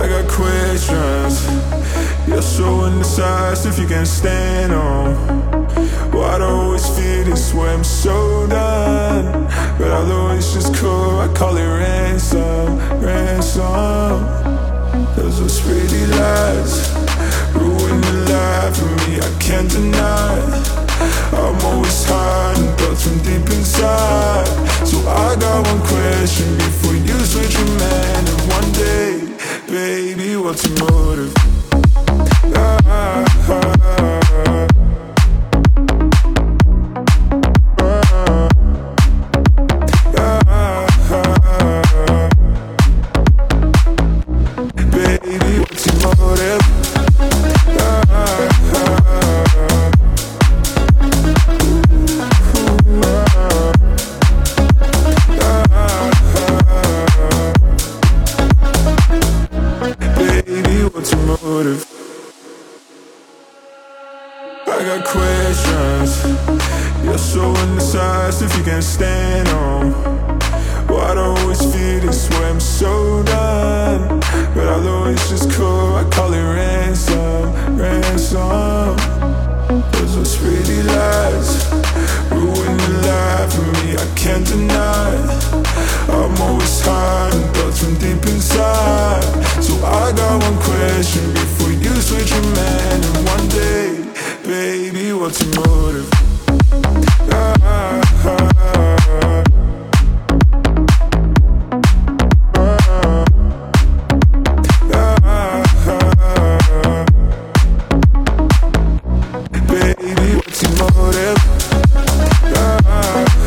I got questions. You're so indecisive if you can't stand on. Why do I always feel this way? I'm so done. But although it's just cool, I call it ransom, ransom. Those pretty lies ruin the life for me, I can't deny. I'm always hiding thoughts from deep inside. So I got one question before you switch your man. And one day, baby, what's your motive? Baby, what's your motive? Baby, what's your motive? I got questions. You're so indecisive if you can't stand on. Why do I always feel this way? I'm so done. But although it's just cool, I call it ransom, ransom. Those pretty lies ruin the life for me, I can't deny. I'm always hiding thoughts from deep inside. So I got one question before you switch your man. And one day, baby, what's your motive? Baby, what's your motive?